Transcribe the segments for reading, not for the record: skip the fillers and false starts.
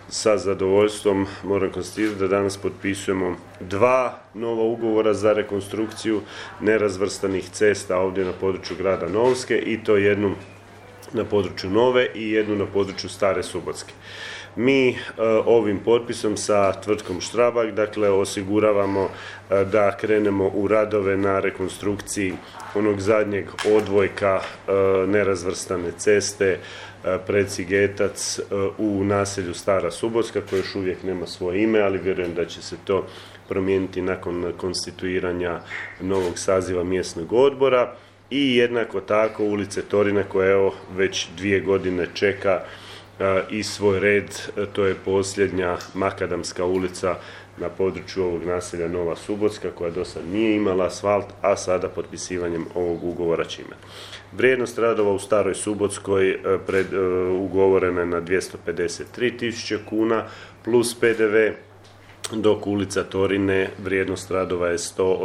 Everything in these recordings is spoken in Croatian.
Sa zadovoljstvom moram konstatirati da danas potpisujemo 2 nova ugovora za rekonstrukciju nerazvrstanih cesta ovdje na području grada Novske, i to jednu na području Nove i jednu na području Stare Subotske. Mi ovim potpisom sa tvrtkom Štrabak osiguravamo da krenemo u radove na rekonstrukciji onog zadnjeg odvojka nerazvrstane ceste Preci-Getac u naselju Stara Subotska, koje još uvijek nema svoje ime, ali vjerujem da će se to promijeniti nakon konstituiranja novog saziva mjesnog odbora. I jednako tako ulice Torina, koja evo već 2 godine čeka i svoj red, to je posljednja makadamska ulica na području ovog naselja Nova Subotska, koja do sad nije imala asfalt, a sada potpisivanjem ovog ugovora će imati. Vrijednost radova u Staroj Subotskoj ugovorena je na 253.000 kuna plus PDV, dok ulica Torine vrijednost radova je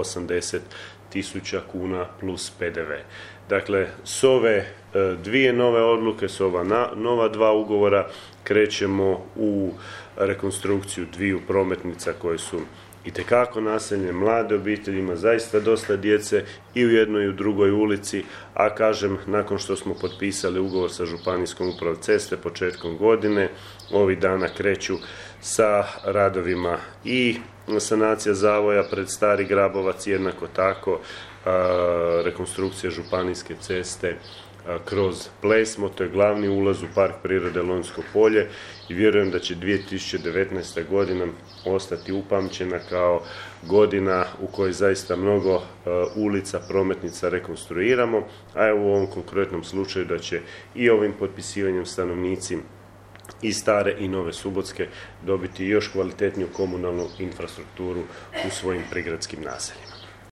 180.000 kuna plus PDV. Dakle, s ove 2 nove odluke, s ova nova 2 ugovora krećemo u rekonstrukciju 2 prometnica koje su itekako naseljene, mlade obitelji, ima zaista dosta djece i u jednoj i u drugoj ulici, a kažem, nakon što smo potpisali ugovor sa Županijskom upravom ceste početkom godine, ovih dana kreću sa radovima i sanacija zavoja pred Stari Grabovac, jednako tako rekonstrukcija županijske ceste kroz Plesmo, to je glavni ulaz u Park prirode Lonjsko polje, i vjerujem da će 2019. godina ostati upamćena kao godina u kojoj zaista mnogo ulica, prometnica rekonstruiramo, a evo u ovom konkretnom slučaju da će i ovim potpisivanjem stanovnici i Stare i Nove Subotske dobiti još kvalitetniju komunalnu infrastrukturu u svojim prigradskim naseljima.